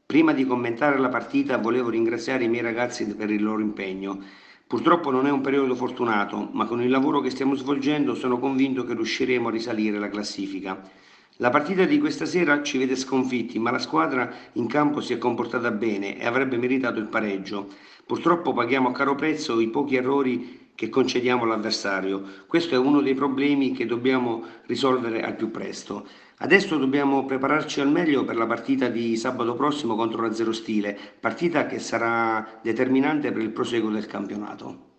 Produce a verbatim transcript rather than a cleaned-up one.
Prima di commentare la partita volevo ringraziare i miei ragazzi per il loro impegno. Purtroppo non è un periodo fortunato, ma con il lavoro che stiamo svolgendo sono convinto che riusciremo a risalire la classifica. La partita di questa sera ci vede sconfitti, ma la squadra in campo si è comportata bene e avrebbe meritato il pareggio. Purtroppo paghiamo a caro prezzo i pochi errori che concediamo all'avversario. Questo è uno dei problemi che dobbiamo risolvere al più presto. Adesso dobbiamo prepararci al meglio per la partita di sabato prossimo contro la Zero Stile, partita che sarà determinante per il proseguo del campionato.